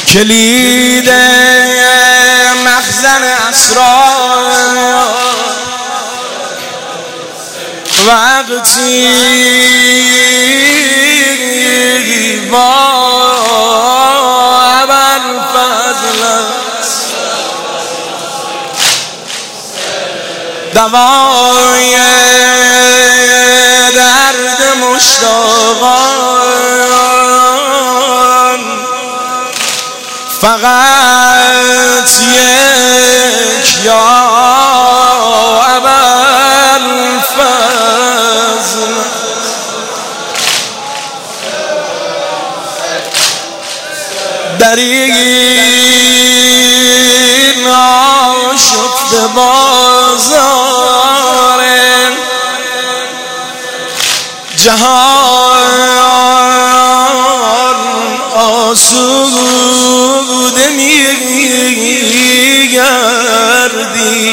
کلید مخزن اسرار وقتی با ابوالفضل دوای درد مشتاقان فقط یک یا ابوالفضل در این آشفته بازار جهان آسوده میگردی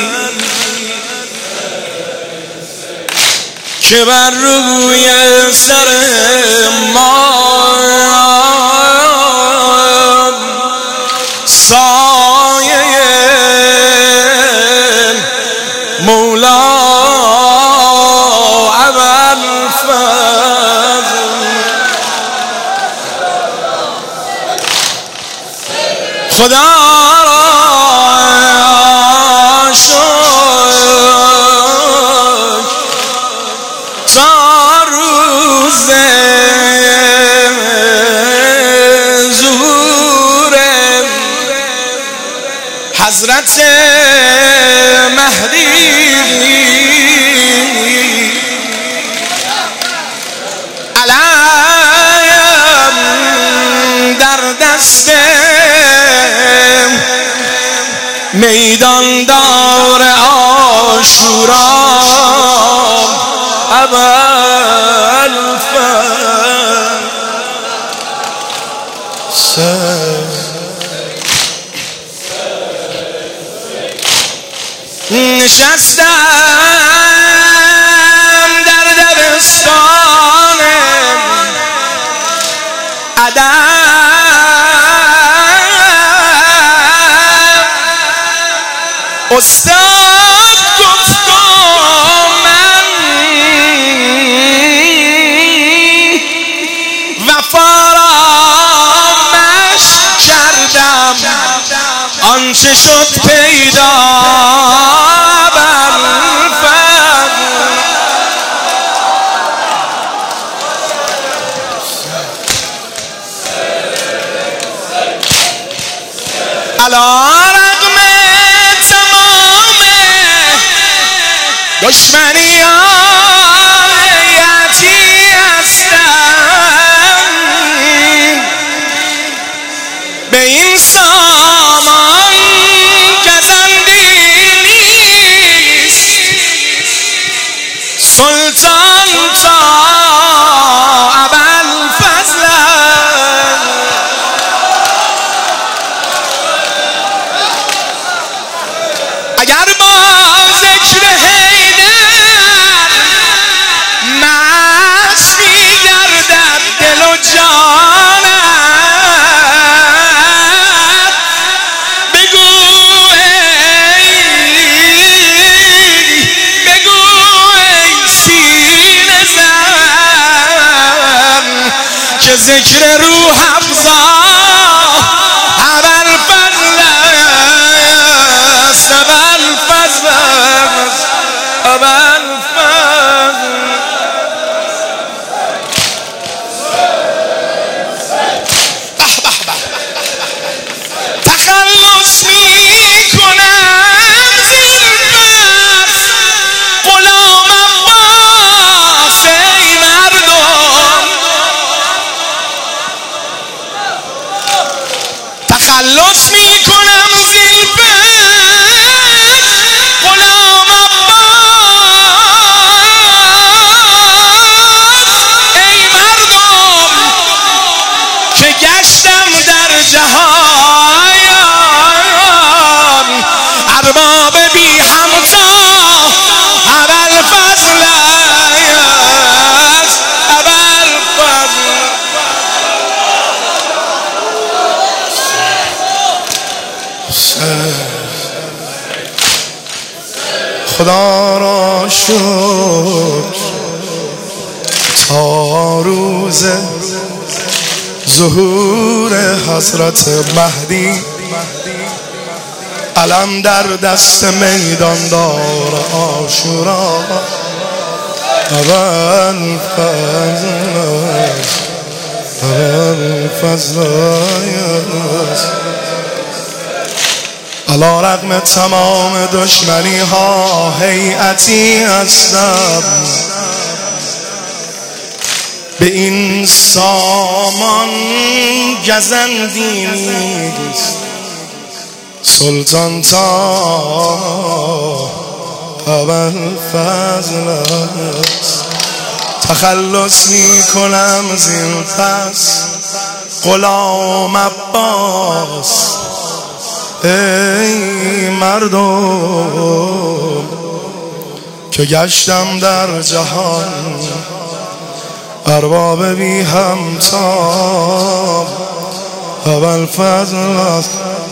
که بر روی سر ما سایه مولا ابوالفضل خدا را شکر تا روز ظهور حضرت مهدی علیم در دست میدان دار عاشورا ابوالفضل نشستم در دبستان ادب استاد گفت من وفا را مشق کردم آنچه شد پیدا علا رغم تمام دشمنی‌هایتی هستم به این سامان گزندی نیست سلطان تا ابوالفضل اگر با ذکر حیدر مست می‌گردد دل و جانت بگو ای سینه زن که ذکر روح افزا تخلص میکنم زلفت غلام عباس ای مردم تخلص میکنم زلفت غلام عباس ای مردم که گشتم در جهان ارباب بی همتا ابوالفضل ابوالفضل خدا را شکر تا روز ظهور حضرت مهدی علم در دست میدان دار عاشورا اول فضل علا رغم تمام دشمنی ها هیئتی هستم به این سامان گزندی نیست سلطان تا اول فضل است تخلص می کنم زین پس غلام عباس ای مردم که گشتم در جهان ارباب بی همتا اول فضل است